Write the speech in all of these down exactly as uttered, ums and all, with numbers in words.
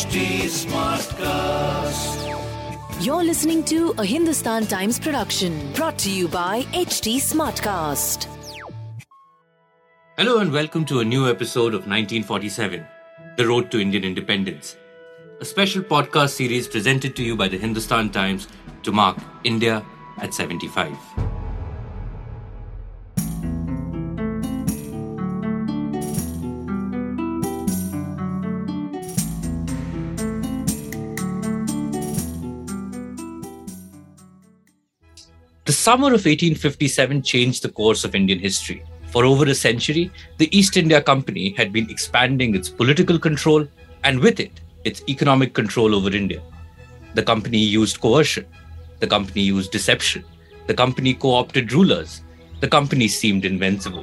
H T Smartcast. You're listening to a Hindustan Times production brought to you by H T Smartcast. Hello and welcome to a new episode of nineteen forty-seven, The Road to Indian Independence, a special podcast series presented to you by the Hindustan Times to mark India at seventy-five. The summer of eighteen fifty-seven changed the course of Indian history. For over a century, the East India Company had been expanding its political control and with it, its economic control over India. The company used coercion. The company used deception. The company co-opted rulers. The company seemed invincible.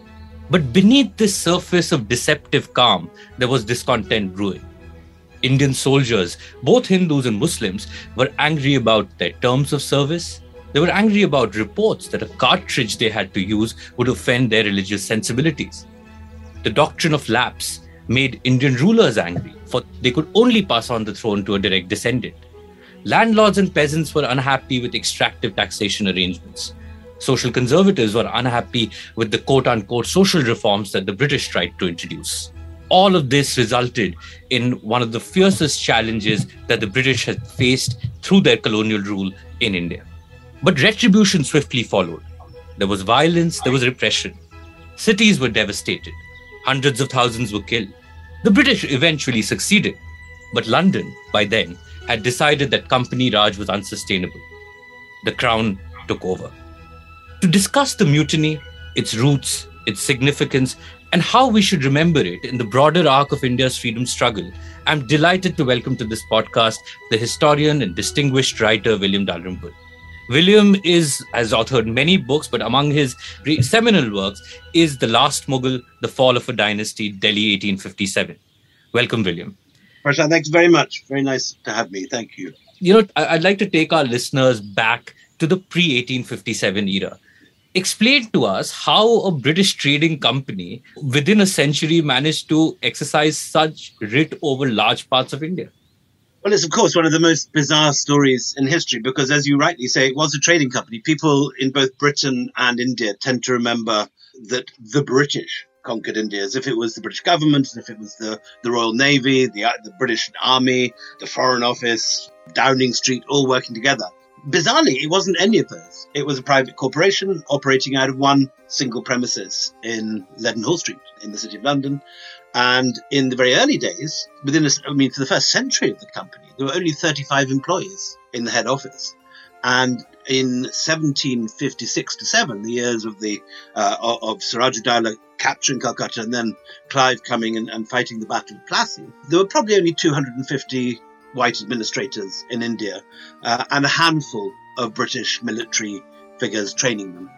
But beneath this surface of deceptive calm, there was discontent brewing. Indian soldiers, both Hindus and Muslims, were angry about their terms of service. They were angry about reports that a cartridge they had to use would offend their religious sensibilities. The doctrine of lapse made Indian rulers angry, for they could only pass on the throne to a direct descendant. Landlords and peasants were unhappy with extractive taxation arrangements. Social conservatives were unhappy with the quote-unquote social reforms that the British tried to introduce. All of this resulted in one of the fiercest challenges that the British had faced through their colonial rule in India. But retribution swiftly followed. There was violence, there was repression. Cities were devastated. Hundreds of thousands were killed. The British eventually succeeded. But London, by then, had decided that Company Raj was unsustainable. The Crown took over. To discuss the mutiny, its roots, its significance, and how we should remember it in the broader arc of India's freedom struggle, I'm delighted to welcome to this podcast the historian and distinguished writer William Dalrymple. William is, has authored many books, but among his seminal works is The Last Mughal, The Fall of a Dynasty, Delhi eighteen fifty-seven. Welcome, William. Prashant, thanks very much. Very nice to have me. Thank you. You know, I'd like to take our listeners back to the pre-eighteen fifty-seven era. Explain to us how a British trading company within a century managed to exercise such writ over large parts of India. Well, it's, of course, one of the most bizarre stories in history because, as you rightly say, it was a trading company. People in both Britain and India tend to remember that the British conquered India as if it was the British government, as if it was the, the Royal Navy, the, the British Army, the Foreign Office, Downing Street, all working together. Bizarrely, it wasn't any of those. It was a private corporation operating out of one single premises in Leadenhall Street in the City of London. And in the very early days, within, a, I mean, for the first century of the company, there were only thirty-five employees in the head office. And in seventeen fifty-six to seven, the years of the uh, of Sirajuddaula capturing Calcutta and then Clive coming and, and fighting the Battle of Plassey, there were probably only two hundred fifty white administrators in India uh, and a handful of British military figures training them.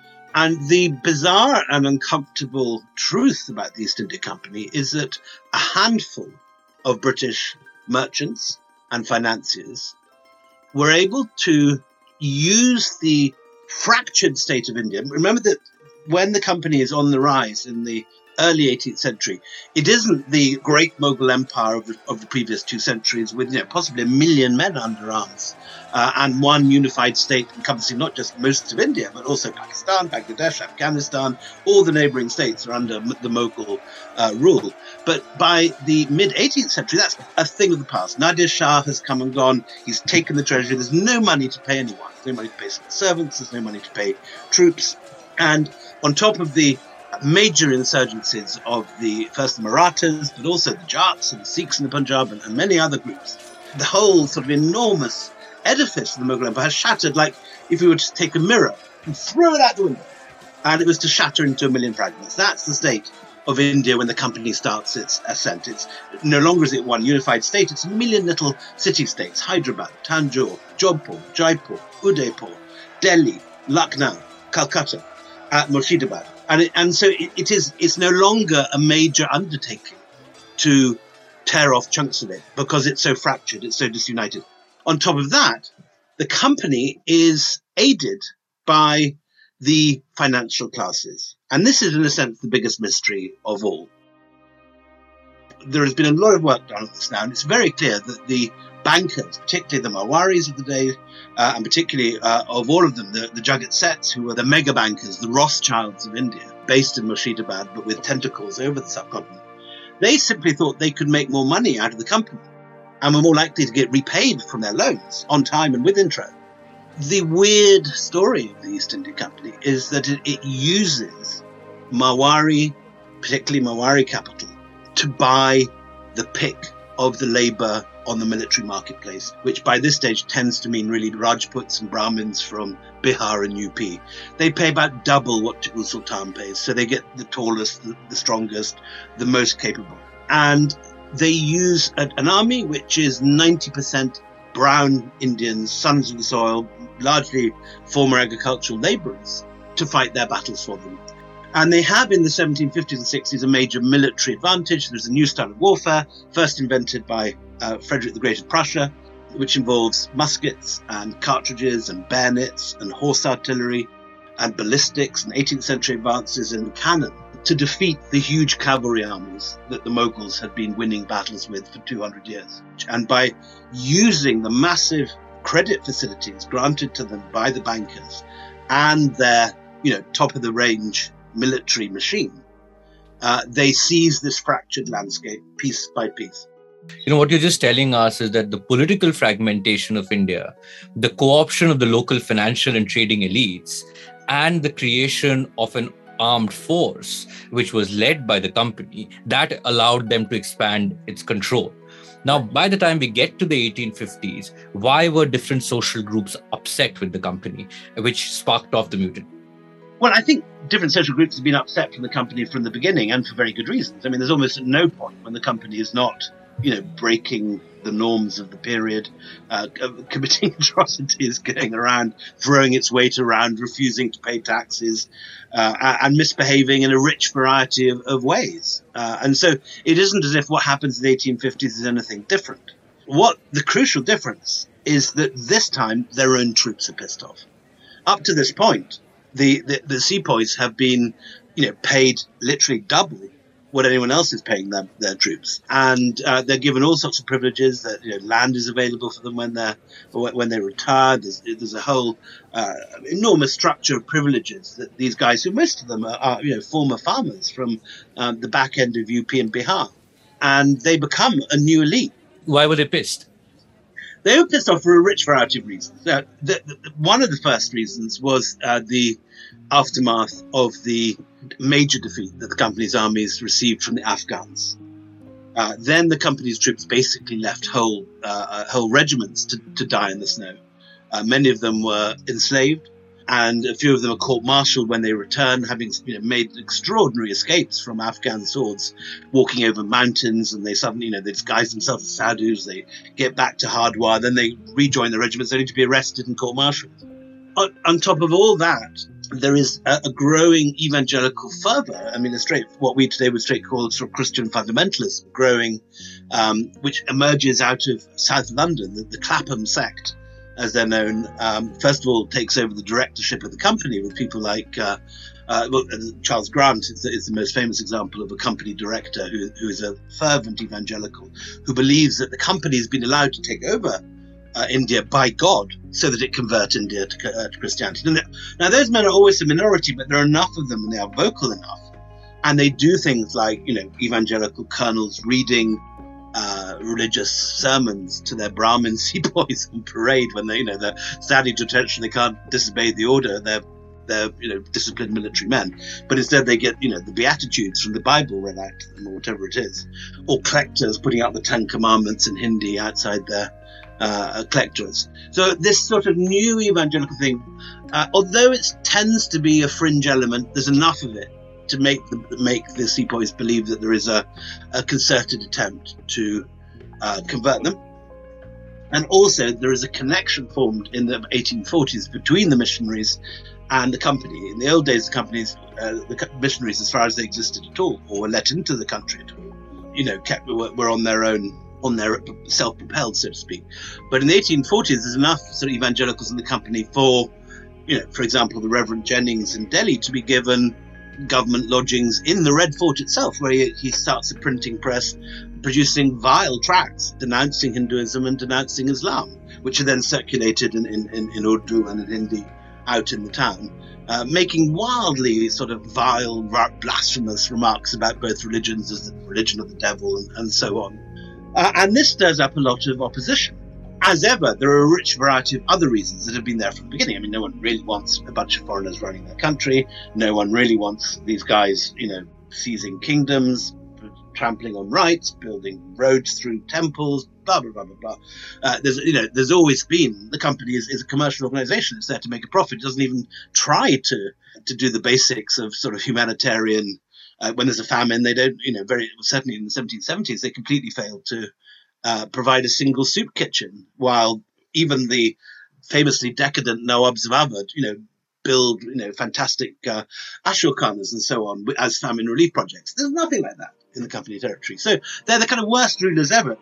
And the bizarre and uncomfortable truth about the East India Company is that a handful of British merchants and financiers were able to use the fractured state of India. Remember that when the company is on the rise in the early eighteenth century, it isn't the great Mughal empire of the, of the previous two centuries with, you know, possibly a million men under arms uh, and one unified state encompassing not just most of India, but also Pakistan, Bangladesh, Afghanistan. All the neighboring states are under the Mughal uh, rule. But by the mid-eighteenth century, that's a thing of the past. Nadir Shah has come and gone. He's taken the treasury. There's no money to pay anyone. There's no money to pay servants. There's no money to pay troops. And on top of the major insurgencies of the first the Marathas, but also the Jats and the Sikhs in the Punjab and, and many other groups, the whole sort of enormous edifice of the Mughal Empire has shattered like if we were to take a mirror and throw it out the window, and it was to shatter into a million fragments. That's the state of India when the company starts its ascent. It's no longer is it one unified state, it's a million little city-states: Hyderabad, Tanjore, Jodhpur, Jaipur, Udaipur, Delhi, Lucknow, Calcutta, uh, Murshidabad. And it, and so it, it is. It's no longer a major undertaking to tear off chunks of it because it's so fractured, it's so disunited. On top of that, the company is aided by the financial classes, and this is, in a sense, the biggest mystery of all. there has been a lot of work done on this now, and it's very clear that the bankers, particularly the Marwaris of the day, uh, and particularly uh, of all of them, the, the Jagat Seths, who were the mega bankers, the Rothschilds of India, based in Murshidabad, but with tentacles over the subcontinent, they simply thought they could make more money out of the company and were more likely to get repaid from their loans on time and with interest. The weird story of the East India Company is that it, it uses Marwari, particularly Marwari capital, to buy the pick of the labour on the military marketplace, which by this stage tends to mean really Rajputs and Brahmins from Bihar and U P. They pay about double what Tipu Sultan pays, so they get the tallest, the, the strongest, the most capable. And they use a, an army which is ninety percent brown Indians, sons of the soil, largely former agricultural labourers, to fight their battles for them. And they have in the seventeen fifties and sixties a major military advantage. There's a new style of warfare, first invented by uh, Frederick the Great of Prussia, which involves muskets and cartridges and bayonets and horse artillery and ballistics and eighteenth century advances in cannon to defeat the huge cavalry armies that the Mughals had been winning battles with for two hundred years. And by using the massive credit facilities granted to them by the bankers and their, you know, top-of-the-range military machine, uh, they seize this fractured landscape piece by piece. You know, what you're just telling us is that the political fragmentation of India, the co-option of the local financial and trading elites, and the creation of an armed force, which was led by the company, that allowed them to expand its control. Now, by the time we get to the eighteen fifties, why were different social groups upset with the company, which sparked off the mutiny? Well, I think different social groups have been upset from the company from the beginning, and for very good reasons. I mean, there's almost no point when the company is not, you know, breaking the norms of the period, uh, committing atrocities, going around, throwing its weight around, refusing to pay taxes, uh, and misbehaving in a rich variety of, of ways. Uh, and so it isn't as if what happens in the eighteen fifties is anything different. What the crucial difference is that this time their own troops are pissed off. Up to this point, the, the, the sepoys have been, you know, paid literally double what anyone else is paying them, their troops, and uh, they're given all sorts of privileges. That, you know, land is available for them when they're when they retire. There's, there's a whole uh, enormous structure of privileges that these guys, who most of them are, are you know former farmers from um, the back end of U P and Bihar, and they become a new elite. Why were they pissed? They were pissed off for a rich variety of reasons. Uh, the, the, one of the first reasons was uh, the aftermath of the major defeat that the company's armies received from the Afghans. Uh, then the company's troops basically left whole uh, whole regiments to, to die in the snow. Uh, many of them were enslaved, and a few of them were court-martialed when they returned, having you know, made extraordinary escapes from Afghan swords, walking over mountains, and they suddenly, you know, they disguise themselves as sadhus, they get back to Hardwar, then they rejoin the regiments only to be arrested and court-martialed. On, on top of all that, there is a, a growing evangelical fervor. I mean, a straight, what we today would straight call sort of Christian fundamentalism growing, um, which emerges out of South London. The, the Clapham sect, as they're known, um, first of all takes over the directorship of the company with people like uh, uh, well, Charles Grant is the, is the most famous example of a company director who, who is a fervent evangelical who believes that the company has been allowed to take over Uh, India by God, so that it convert India to, uh, to Christianity. Now, now, those men are always a minority, but there are enough of them, and they are vocal enough, and they do things like, you know, evangelical colonels reading uh, religious sermons to their Brahmin sepoys on parade when they, you know, they're standing to attention, they can't disobey the order. They're they're you know disciplined military men, but instead they get you know the Beatitudes from the Bible read out to them, or whatever it is, or collectors putting out the Ten Commandments in Hindi outside their Uh, collectors. So this sort of new evangelical thing, uh, although it tends to be a fringe element, there's enough of it to make the, make the sepoys believe that there is a, a concerted attempt to uh, convert them. And also there is a connection formed in the eighteen forties between the missionaries and the company. In the old days, the companies, uh, the missionaries, as far as they existed at all, or were let into the country at all, you know, kept, were, were on their own on their self-propelled, so to speak. But in the eighteen forties, there's enough sort of evangelicals in the company for, you know, for example, the Reverend Jennings in Delhi to be given government lodgings in the Red Fort itself, where he, he starts a printing press, producing vile tracts denouncing Hinduism and denouncing Islam, which are then circulated in, in, in, in Urdu and in Hindi out in the town, uh, making wildly sort of vile, blasphemous remarks about both religions as the religion of the devil and, and so on. Uh, and this stirs up a lot of opposition. As ever, there are a rich variety of other reasons that have been there from the beginning. I mean, no one really wants a bunch of foreigners running their country. No one really wants these guys, you know, seizing kingdoms, trampling on rights, building roads through temples, blah, blah, blah, blah, blah. Uh, there's, you know, there's always been, the company is, is a commercial organization. It's there to make a profit. It doesn't even try to, to do the basics of sort of humanitarian. Uh, when there's a famine, they don't, you know, very, certainly in the seventeen seventies, they completely failed to Uh, provide a single soup kitchen, while even the famously decadent Nawabs of Awadh, you know, build, you know, fantastic uh, ashokhanas and so on as famine relief projects. There's nothing like that in the company territory. So they're the kind of worst rulers ever.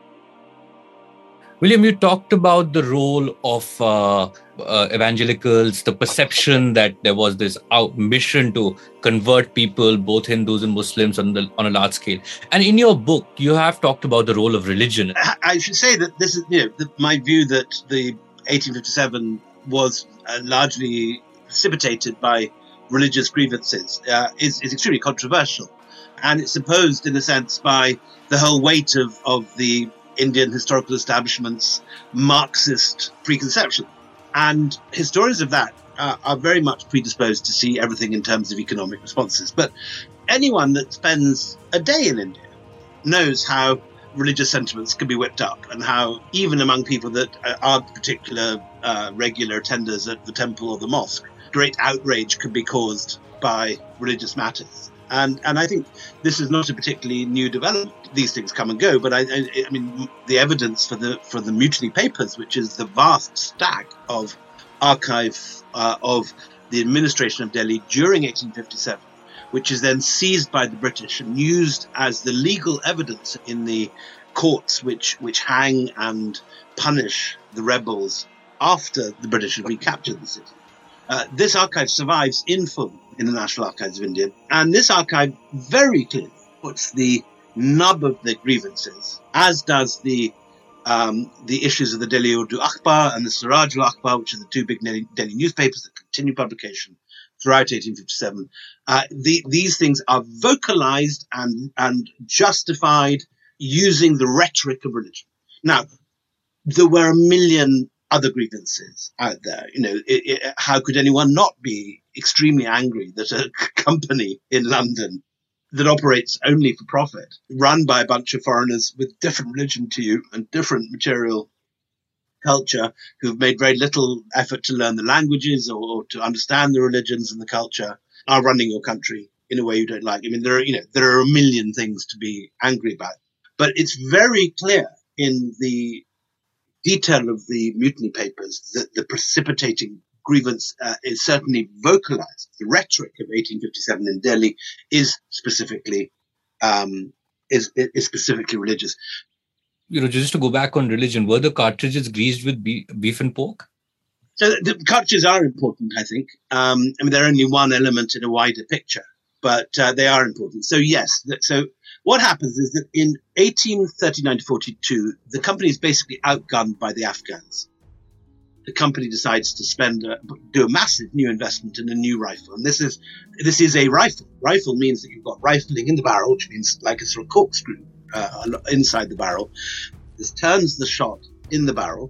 William, you talked about the role of uh, uh, evangelicals, the perception that there was this out mission to convert people, both Hindus and Muslims, on the on a large scale. And in your book, you have talked about the role of religion. I should say that this is, you know, the, my view that the eighteen fifty-seven was uh, largely precipitated by religious grievances uh, is, is extremely controversial. And it's opposed, in a sense, by the whole weight of, of the Indian historical establishment's Marxist preconception. And historians of that uh, are very much predisposed to see everything in terms of economic responses. But anyone that spends a day in India knows how religious sentiments can be whipped up, and how even among people that aren't particular uh, regular attenders at the temple or the mosque, great outrage could be caused by religious matters. And and I think this is not a particularly new development. These things come and go, but I, I, I mean, the evidence for the for the Mutiny Papers, which is the vast stack of archive uh, of the administration of Delhi during eighteen fifty-seven, which is then seized by the British and used as the legal evidence in the courts which which hang and punish the rebels after the British have recaptured the city. Uh, this archive survives in full in the National Archives of India. And this archive very clearly puts the nub of the grievances, as does the um, the issues of the Delhi Urdu Akhbar and the Siraj al-Akhbar, which are the two big Delhi, Delhi newspapers that continue publication throughout eighteen fifty-seven. Uh, the, these things are vocalized and, and justified using the rhetoric of religion. Now, there were a million other grievances out there. You know, it, it, how could anyone not be extremely angry that a company in London that operates only for profit, run by a bunch of foreigners with different religion to you and different material culture, who've made very little effort to learn the languages or, or to understand the religions and the culture, are running your country in a way you don't like. I mean, there are, you know, there are a million things to be angry about, but it's very clear in the detail of the Mutiny Papers that the precipitating grievance uh, is certainly vocalized. The rhetoric of eighteen fifty-seven in Delhi is specifically um, is, is specifically religious. You know, just to go back on religion, were the cartridges greased with beef, beef and pork? So the cartridges are important, I think. Um, I mean, they're only one element in a wider picture, but uh, they are important. So yes, so what happens is that in eighteen thirty-nine to forty-two, the company is basically outgunned by the Afghans. The company decides to spend a, do a massive new investment in a new rifle, and this is this is a rifle. Rifle means that you've got rifling in the barrel, which means like a sort of corkscrew uh, inside the barrel. This turns the shot in the barrel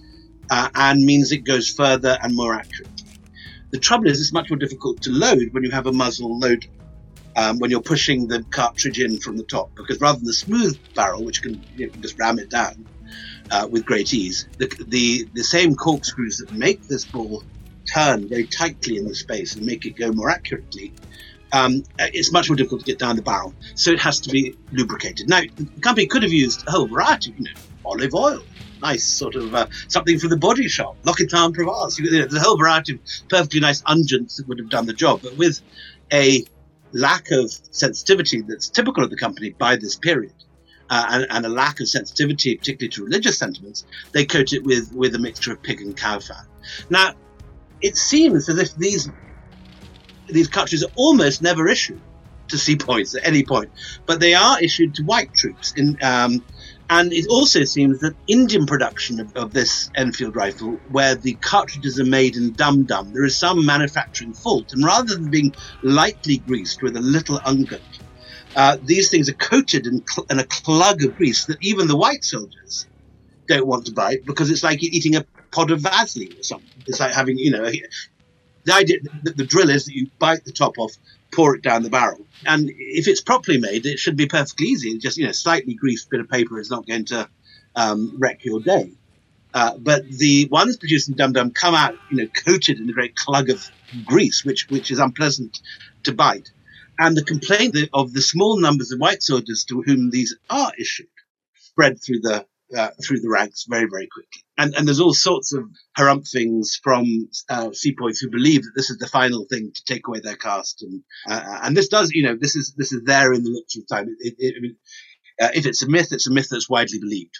uh, and means it goes further and more accurate. The trouble is, it's much more difficult to load when you have a muzzle loader. Um, when you're pushing the cartridge in from the top, because rather than the smooth barrel, which can, you know, just ram it down uh, with great ease, the, the the same corkscrews that make this ball turn very tightly in the space and make it go more accurately, um, it's much more difficult to get down the barrel. So it has to be lubricated. Now, the company could have used a whole variety, you know, olive oil, nice sort of uh, something from the body shop, L'Occitane Provence. You know, there's a whole variety of perfectly nice unguents that would have done the job, but with a lack of sensitivity that's typical of the company by this period, uh, and, and a lack of sensitivity, particularly to religious sentiments, they coat it with, with a mixture of pig and cow fat. Now, it seems as if these these cartridges are almost never issued to sepoys at any point, but they are issued to white troops. In, um, and it also seems that Indian production of, of this Enfield rifle, where the cartridges are made in dum dum, there is some manufacturing fault, and rather than being lightly greased with a little unguent, uh, these things are coated in, cl- in a clug of grease that even the white soldiers don't want to bite, because it's like eating a pod of Vaseline or something. It's like having, you know, the idea, the, the drill is that you bite the top off, pour it down the barrel. And if it's properly made, it should be perfectly easy. Just, you know, slightly greased bit of paper is not going to um, wreck your day. Uh, but the ones produced in Dum Dum come out, you know, coated in a great clug of grease, which which is unpleasant to bite. And the complaint of the small numbers of white soldiers to whom these are issued spread through the uh, through the ranks very, very quickly. And and there's all sorts of harumphings from uh, sepoys who believe that this is the final thing to take away their caste. And uh, and this does, you know, this is this is there in the literature of time. It, it, it, uh, if it's a myth, it's a myth that's widely believed.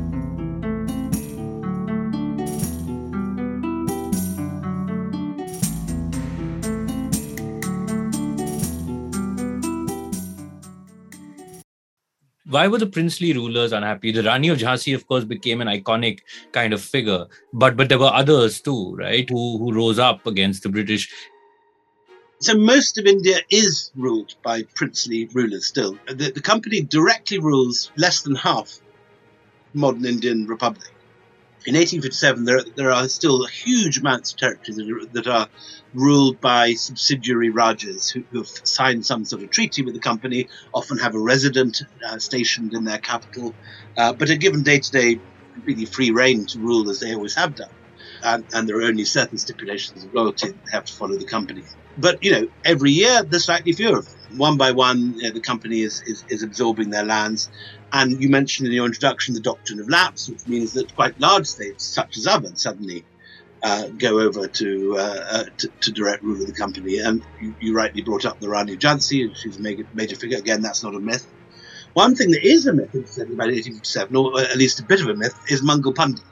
Why were the princely rulers unhappy? The Rani of Jhansi, of course, became an iconic kind of figure, but but there were others too, right, who who rose up against the British. So most of India is ruled by princely rulers still. The, the company directly rules less than half modern Indian republic. In eighteen fifty-seven, there, there are still huge amounts of territory that are, that are ruled by subsidiary Rajas who, who have signed some sort of treaty with the company, often have a resident uh, stationed in their capital, uh, but are given day-to-day completely free rein to rule as they always have done. And, and there are only certain stipulations of loyalty that they have to follow the company. But, you know, every year there's slightly fewer of them. One by one, you know, the company is, is, is absorbing their lands. And you mentioned in your introduction the doctrine of lapse, which means that quite large states, such as Awadh, suddenly uh, go over to, uh, uh, to to direct rule of the company. And you, you rightly brought up the Rani of Jhansi, and she's a major, major figure. Again, that's not a myth. One thing that is a myth, incidentally, about eighteen fifty-seven, or at least a bit of a myth, is Mangal Pandey.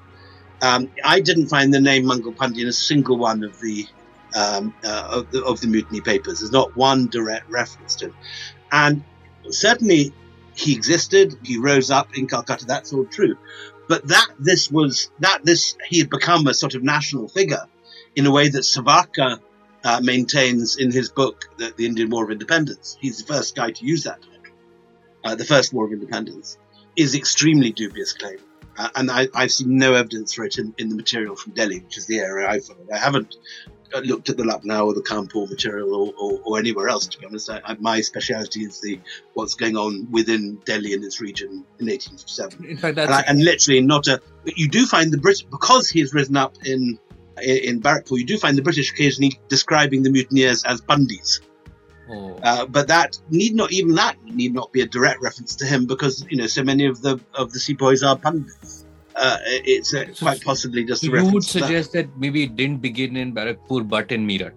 Um, I didn't find the name Mangal Pandey in a single one of the um, uh, of the, of the mutiny papers. There's not one direct reference to him. And certainly he existed, he rose up in Calcutta, that's all true. But that this was, that this, he had become a sort of national figure in a way that Savarkar uh, maintains in his book, the, the Indian War of Independence. He's the first guy to use that title. Uh, the First War of Independence is extremely dubious claim. Uh, and I, I've seen no evidence for it in, in the material from Delhi, which is the area I followed. I haven't looked at the Lucknow or the Kanpur material or, or, or anywhere else, to be honest. I, I, my speciality is the what's going on within Delhi and its region in eighteen fifty-seven. In fact, that's... And, I, and literally not a... But you do find the British, because he has risen up in, in, in Barrackpore, you do find the British occasionally describing the mutineers as Bundis. Oh. Uh, but that need not, even that need not be a direct reference to him, because, you know, so many of the of the sepoys are Pandits. Uh, it's uh, so quite possibly just so a reference. You would to suggest that. that maybe it didn't begin in Barrackpore but in Meerut?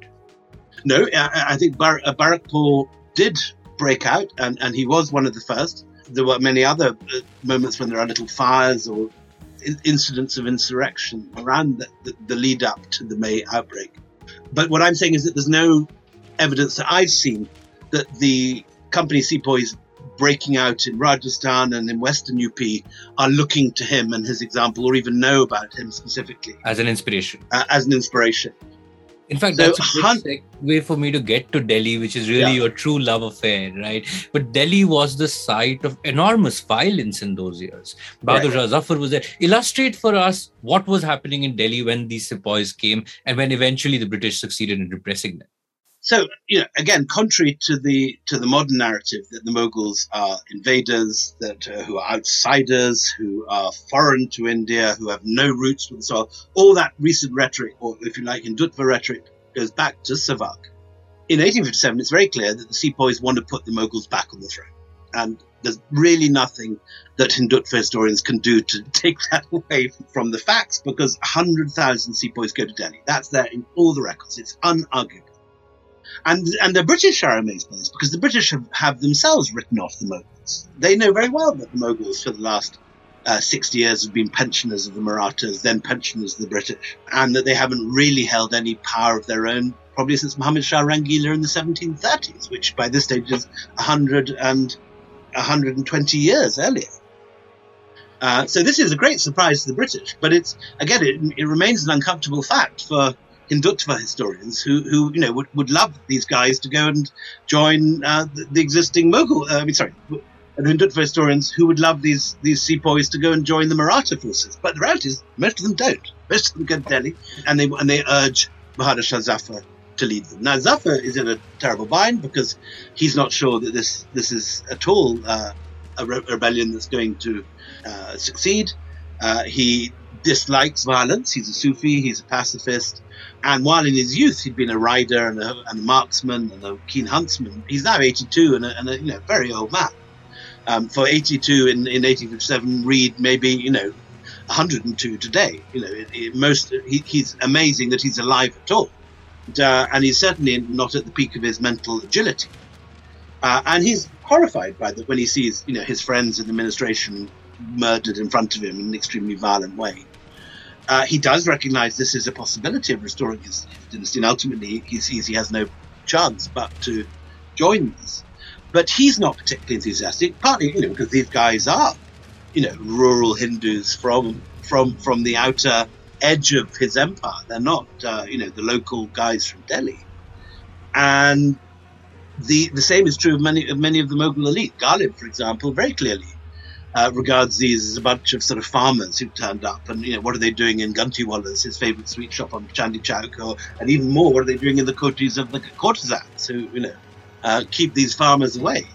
No, I, I think Bar- uh, Barrackpore did break out, and, and he was one of the first. There were many other uh, moments when there are little fires or in- incidents of insurrection around the, the, the lead up to the May outbreak. But what I'm saying is that there's no evidence that I've seen that the company sepoys breaking out in Rajasthan and in Western U P are looking to him and his example, or even know about him specifically. As an inspiration. Uh, as an inspiration. In fact, So, that's a good hun- segue for me to get to Delhi, which is really Yeah. your true love affair, right? But Delhi was the site of enormous violence in those years. Bahadur Shah Zafar was there. Illustrate for us what was happening in Delhi when these sepoys came and when eventually the British succeeded in repressing them. So, you know, again, contrary to the to the modern narrative that the Mughals are invaders, that uh, who are outsiders, who are foreign to India, who have no roots to the soil, all that recent rhetoric, or if you like, Hindutva rhetoric, goes back to Savarkar. In eighteen fifty-seven, it's very clear that the sepoys want to put the Mughals back on the throne. And there's really nothing that Hindutva historians can do to take that away from the facts, because one hundred thousand sepoys go to Delhi. That's there in all the records. It's unarguable. And and the British are amazed by this, because the British have, have themselves written off the Mughals. They know very well that the Mughals for the last uh, sixty years have been pensioners of the Marathas, then pensioners of the British, and that they haven't really held any power of their own probably since Muhammad Shah Rangila in the seventeen thirties, which by this stage is one hundred and one hundred twenty years earlier. Uh, so this is a great surprise to the British, but it's again it, it remains an uncomfortable fact for Hindutva historians who, who you know would, would love these guys to go and join uh, the, the existing Mughal. Uh, I mean, sorry, the Hindutva historians who would love these these sepoys to go and join the Maratha forces. But the reality is, most of them don't. Most of them go to Delhi, and they and they urge Bahadur Shah Zafar to lead them. Now Zafar is in a terrible bind because he's not sure that this this is at all uh, a re- rebellion that's going to uh, succeed. Uh, he dislikes violence. He's a Sufi. He's a pacifist. And while in his youth he'd been a rider and a, and a marksman and a keen huntsman, he's now eighty-two and a, and a you know very old man. Um, for eighty-two in, in eighteen fifty-seven, Reed maybe you know one hundred two today. You know, it, it, most he, he's amazing that he's alive at all, and, uh, and he's certainly not at the peak of his mental agility. Uh, and he's horrified by that when he sees you know his friends in the administration murdered in front of him in an extremely violent way. Uh, he does recognize this is a possibility of restoring his, his dynasty, and ultimately he sees he has no chance but to join this. But he's not particularly enthusiastic, partly you know because these guys are, you know, rural Hindus from from from the outer edge of his empire. They're not, uh, you know, the local guys from Delhi. And the the same is true of many of many of the Mughal elite. Ghalib, for example, very clearly Uh, regards these as a bunch of sort of farmers who turned up, and you know what are they doing in Gantiwala's, his favourite sweet shop on Chandi Chowk, or and even more, what are they doing in the kotis of the courtesans who you know uh, keep these farmers away?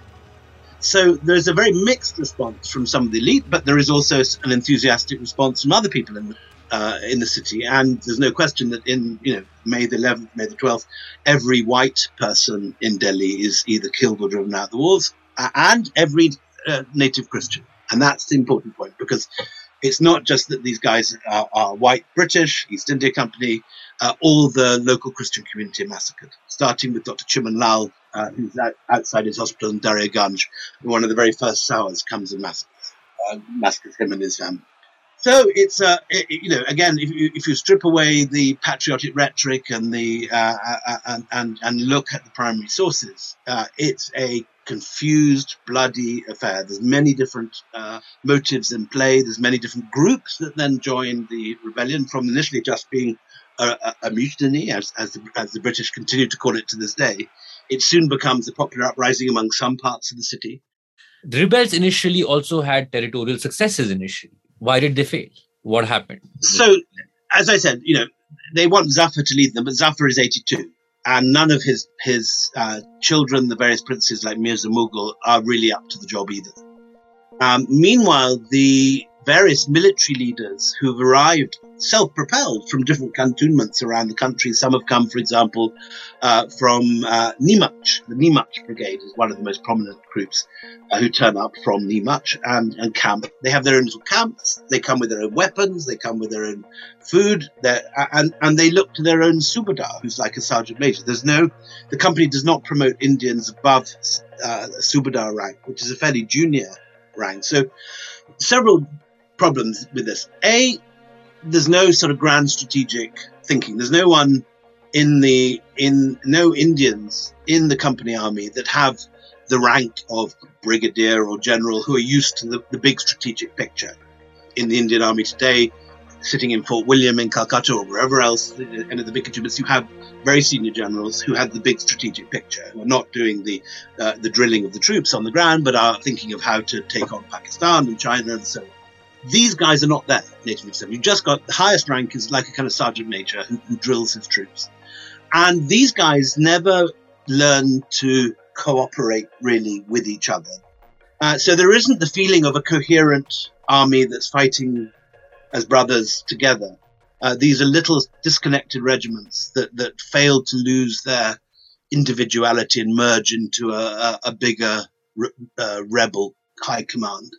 So there's a very mixed response from some of the elite, but there is also an enthusiastic response from other people in the, uh, in the city, and there's no question that in you know May the eleventh, May the twelfth, every white person in Delhi is either killed or driven out the walls, uh, and every uh, native Christian. And that's the important point, because it's not just that these guys are, are white British, East India Company, uh, all the local Christian community are massacred, starting with Doctor Chiman Lal, uh, who's out, outside his hospital in Darya Ganj. One of the very first Sowars comes and massacres, uh, massacres him and his family. So it's, uh, it, you know, again, if you, if you strip away the patriotic rhetoric and the uh, and, and and look at the primary sources, uh, it's a confused, bloody affair. There's many different uh, motives in play. There's many different groups that then join the rebellion, from initially just being a, a, a mutiny, as as the, as the British continue to call it to this day. It soon becomes a popular uprising among some parts of the city. The rebels initially also had territorial successes initially. Why did they fail? What happened? So, as I said, you know, they want Zafar to lead them, but Zafar is eighty-two. And none of his his uh, children, the various princes like Mirza Mughal, are really up to the job either. Um, meanwhile, the various military leaders who've arrived self-propelled from different cantonments around the country. Some have come, for example, uh, from uh, Neemach. The Neemach Brigade is one of the most prominent groups uh, who turn up from Neemach and, and camp. They have their own little camps. They come with their own weapons. They come with their own food. And, and they look to their own Subadar, who's like a sergeant major. There's no, the company does not promote Indians above uh, Subadar rank, which is a fairly junior rank. So several problems with this. A, there's no sort of grand strategic thinking. There's no one in the in no Indians in the company army that have the rank of brigadier or general who are used to the, the big strategic picture. In the Indian army today, sitting in Fort William in Calcutta or wherever else, and at the big cantonments, you have very senior generals who have the big strategic picture, who are not doing the uh, the drilling of the troops on the ground, but are thinking of how to take on Pakistan and China and so on. These guys are not there in eighteen fifty-seven. You've just got the highest rank is like a kind of sergeant major who, who drills his troops. And these guys never learn to cooperate really with each other. Uh, so there isn't the feeling of a coherent army that's fighting as brothers together. Uh, these are little disconnected regiments that, that fail to lose their individuality and merge into a, a, a bigger re, uh, rebel high command.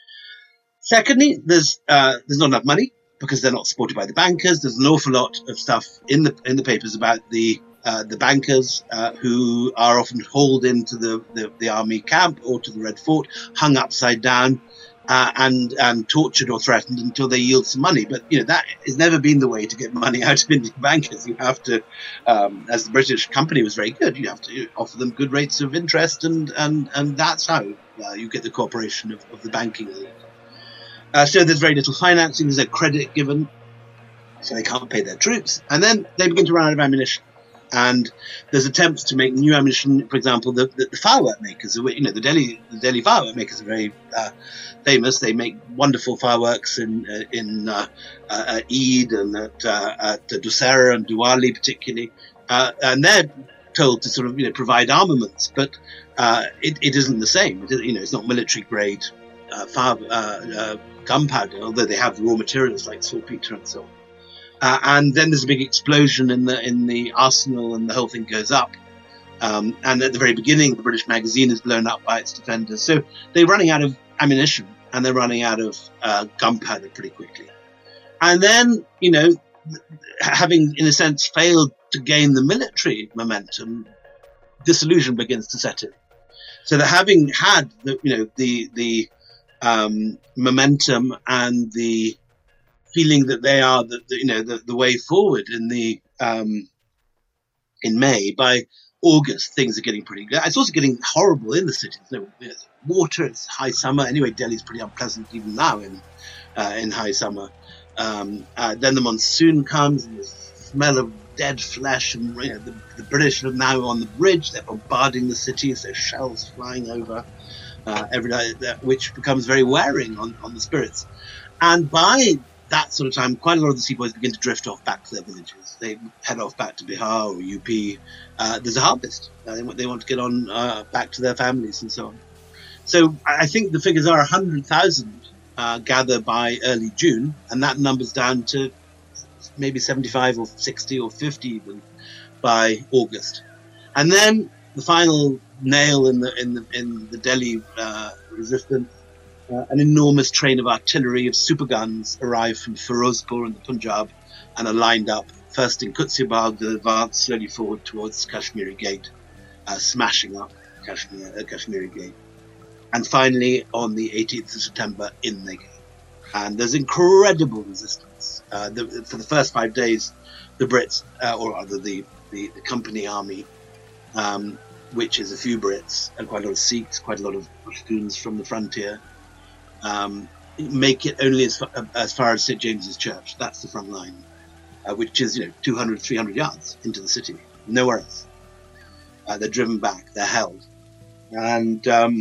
Secondly, there's uh, there's not enough money because they're not supported by the bankers. There's an awful lot of stuff in the in the papers about the uh, the bankers uh, who are often hauled into the, the, the army camp or to the Red Fort, hung upside down, uh, and and tortured or threatened until they yield some money. But you know that has never been the way to get money out of Indian bankers. You have to, um, as the British company was very good, you have to offer them good rates of interest, and and and that's how uh, you get the cooperation of, of the banking elite. Uh, so there's very little financing. There's no credit given, so they can't pay their troops, and then they begin to run out of ammunition. And there's attempts to make new ammunition. For example, the, the, the firework makers, you know, the Delhi the Delhi firework makers are very uh, famous. They make wonderful fireworks in uh, in uh, uh, at Eid and at, uh, at Dussehra and Diwali particularly, uh, and they're told to sort of you know provide armaments, but uh, it, it isn't the same. It, you know, it's not military grade uh, fire uh, uh, gunpowder, although they have raw materials like saltpeter and so on. Uh, and then there's a big explosion in the in the arsenal, and the whole thing goes up. Um, and at the very beginning, the British magazine is blown up by its defenders. So they're running out of ammunition, and they're running out of uh, gunpowder pretty quickly. And then, you know, having in a sense failed to gain the military momentum, disillusion begins to set in. So that having had the you know the the um, momentum and the feeling that they are the, the you know the, the way forward in the um, in May, by August things are getting pretty good. It's also getting horrible in the cities. No, there's water. It's high summer anyway. Delhi's pretty unpleasant even now in uh, in high summer. Um, uh, then the monsoon comes, and the smell of dead flesh, and you know, the, the British are now on the bridge. They're bombarding the cities. There's shells flying over uh, every night, which becomes very wearing on, on the spirits. And by that sort of time, quite a lot of the sepoys begin to drift off back to their villages. They head off back to Bihar or U P. Uh, there's a harvest. Uh, they, want, they want to get on uh, back to their families and so on. So I think the figures are one hundred thousand uh, gather by early June, and that number's down to maybe seventy-five or sixty or fifty even by August. And then the final nail in the in the in the Delhi uh, resistance. Uh, an enormous train of artillery of super guns arrive from Firozpur in the Punjab and are lined up first in Kutsiabag, then advance slowly forward towards Kashmiri Gate, uh, smashing up Kashmir, uh, Kashmiri Gate. And finally, on the eighteenth of September, in they go. And there's incredible resistance. Uh, the, for the first five days, the Brits, uh, or rather the, the, the company army, um, which is a few Brits and quite a lot of Sikhs, quite a lot of Pashtuns from the frontier, Um, make it only as far, as far as Saint James's Church. That's the front line, uh, which is, you know, two hundred, three hundred yards into the city. Nowhere else. Uh, they're driven back. They're held. And um,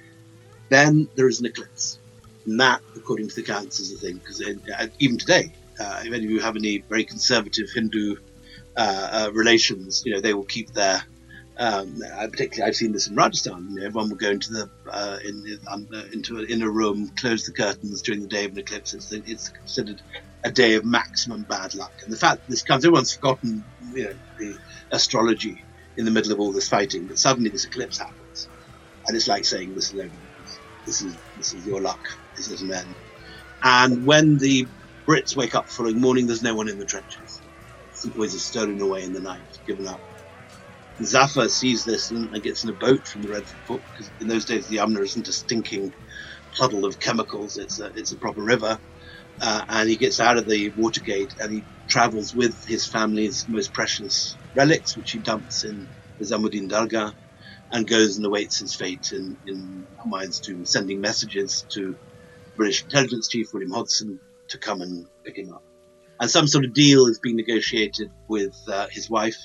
then there is an eclipse. And that, according to the accounts, is the thing. Because uh, even today, uh, if any of you have any very conservative Hindu uh, uh, relations, you know, they will keep their Um, particularly, I've seen this in Rajasthan. You know, everyone will go into the uh, in, um, uh, into an inner room, close the curtains during the day of an eclipse. It's, it's considered a day of maximum bad luck. And the fact that this comes, everyone's forgotten, you know, the astrology in the middle of all this fighting. But suddenly this eclipse happens, and it's like saying, "This is over. This is this is your luck. This is an end." And when the Brits wake up the following morning, there's no one in the trenches. Sepoys are stolen away in the night, given up. Zafar sees this and gets in a boat from the Redford Foot, because in those days the Yamuna isn't a stinking puddle of chemicals, it's a, it's a proper river, uh, and he gets out of the watergate and he travels with his family's most precious relics, which he dumps in Nizamuddin Dargah, and goes and awaits his fate in, in Humayun's tomb, sending messages to British intelligence chief William Hodgson to come and pick him up. And some sort of deal is being negotiated with uh, his wife,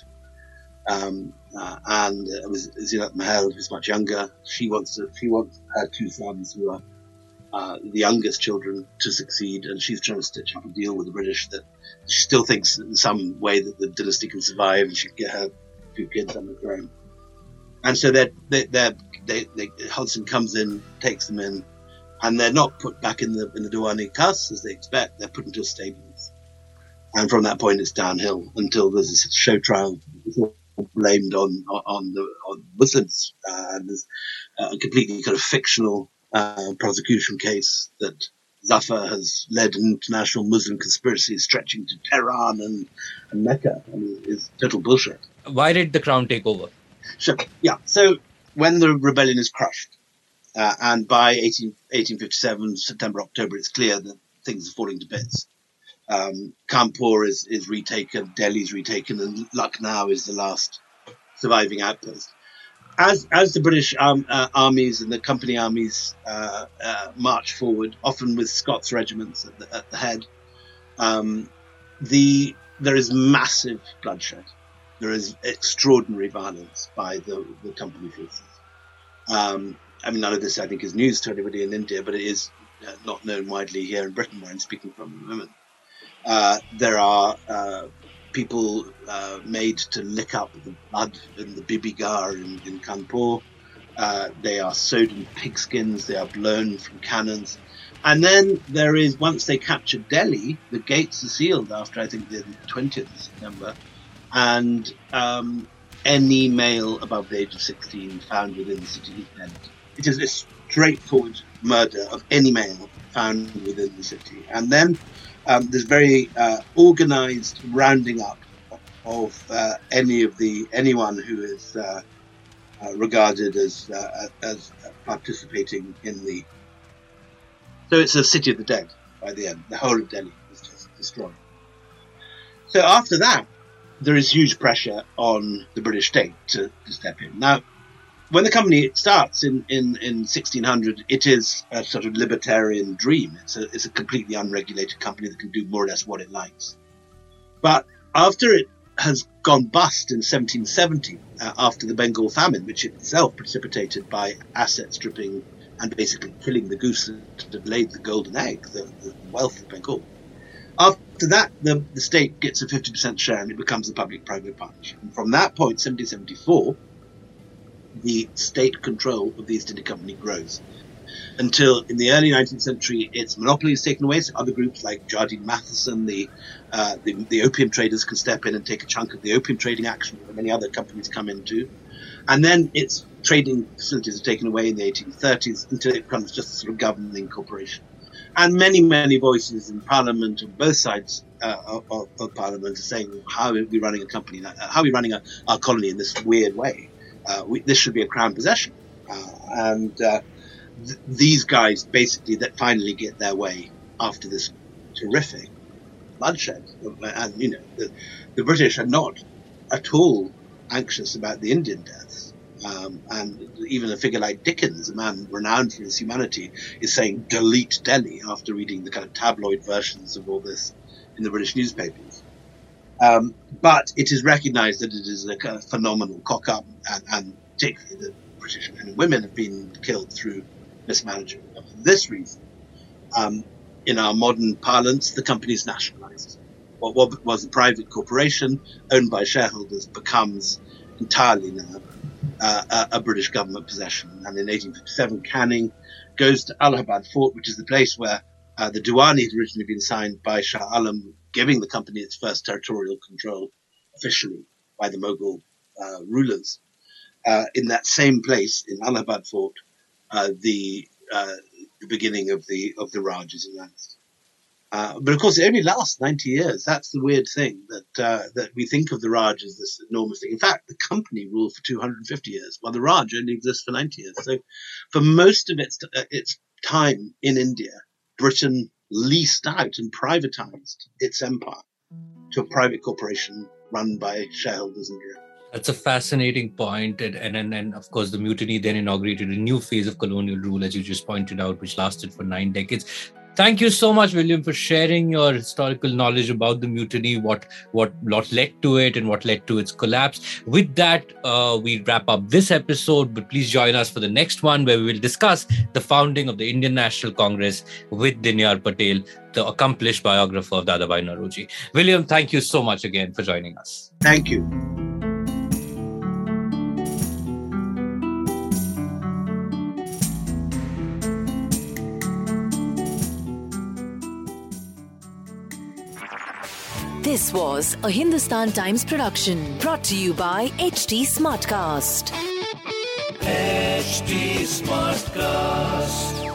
Um, uh, and it was Zinat Mahal, who's much younger. She wants to, she wants her two sons, who are uh, the youngest children, to succeed, and she's trying to stitch up a deal with the British that she still thinks in some way that the dynasty can survive and she can get her two kids on the throne. And so they're, they, they're, they, they, Hodgson comes in, takes them in, and they're not put back in the in the Diwani Khas as they expect. They're put into stables, and from that point it's downhill until there's a show trial. It's all blamed on on the on Muslims, uh, and there's a completely kind of fictional uh, prosecution case that Zafar has led an international Muslim conspiracy stretching to Tehran and, and Mecca. I mean, it's total bullshit. Why did the Crown take over? So, yeah, so when the rebellion is crushed, Uh, and by eighteen, eighteen fifty-seven, September, October, it's clear that things are falling to bits. Um, Kanpur is, is retaken, Delhi is retaken, and Lucknow is the last surviving outpost. As as the British um, uh, armies and the company armies uh, uh, march forward, often with Scots regiments at the, at the head, um, the there is massive bloodshed. There is extraordinary violence by the, the company forces. Um, I mean, none of this, I think, is news to anybody in India, but it is uh, not known widely here in Britain, where I'm speaking from at the moment. Uh, there are uh, people uh, made to lick up the blood in the Bibigar in, in Kanpur. Uh, they are sewed in pigskins. They are blown from cannons. And then there is, once they capture Delhi, the gates are sealed after, I think, the twentieth of September. And um, any male above the age of sixteen found within the city is dead. It is a straightforward murder of any male found within the city. And then um, there's very uh, organised rounding up of uh, any of the anyone who is uh, uh, regarded as uh, as participating in the. So it's a city of the dead by the end. The whole of Delhi is just destroyed. So after that, there is huge pressure on the British state to, to step in. Now, when the company starts in, in, in sixteen hundred, it is a sort of libertarian dream. It's a, it's a completely unregulated company that can do more or less what it likes. But after it has gone bust in seventeen seventy, uh, after the Bengal famine, which itself precipitated by asset stripping and basically killing the goose that had laid the golden egg, the, the wealth of Bengal. After that, the, the state gets a fifty percent share and it becomes a public-private partnership. And from that point, seventeen seventy-four, the state control of the East India Company grows. Until in the early nineteenth century, its monopoly is taken away, so other groups like Jardine Matheson, the, uh, the the opium traders, can step in and take a chunk of the opium trading action that many other companies come into. And then its trading facilities are taken away in the eighteen thirties until it becomes just a sort of governing corporation. And many, many voices in Parliament, on both sides uh, of, of Parliament, are saying, how are we running a company, like, how are we running a, our colony in this weird way? Uh, we, this should be a crown possession. Uh, and uh, th- these guys basically that finally get their way after this terrific bloodshed. And, you know, the, the British are not at all anxious about the Indian deaths. Um, and even a figure like Dickens, a man renowned for his humanity, is saying delete Delhi after reading the kind of tabloid versions of all this in the British newspapers. Um, but it is recognized that it is a kind of phenomenal cock-up, and, and particularly the British men and women have been killed through mismanagement. And for this reason, um, in our modern parlance, the company is nationalized. What, what was a private corporation owned by shareholders becomes entirely now uh, a, a British government possession. And in eighteen fifty-seven, Canning goes to Allahabad Fort, which is the place where uh, the Diwani had originally been signed by Shah Alam, giving the company its first territorial control officially by the Mughal uh, rulers. Uh, in that same place, in Allahabad Fort, uh, the uh, the beginning of the of the Raj is announced. Uh, but of course, it only lasts ninety years. That's the weird thing, that uh, that we think of the Raj as this enormous thing. In fact, the company ruled for two hundred fifty years, while the Raj only exists for ninety years. So for most of its, uh, its time in India, Britain leased out and privatized its empire to a private corporation run by shareholders in Europe. That's a fascinating point. And, and, and, and of course, the mutiny then inaugurated a new phase of colonial rule, as you just pointed out, which lasted for nine decades. Thank you so much, William, for sharing your historical knowledge about the mutiny, what what, what led to it and what led to its collapse. With that, uh, we wrap up this episode, but please join us for the next one, where we will discuss the founding of the Indian National Congress with Dinyar Patel, the accomplished biographer of Dadabhai Naoroji. William, thank you so much again for joining us. Thank you. This was a Hindustan Times production brought to you by H T Smartcast. H T Smartcast.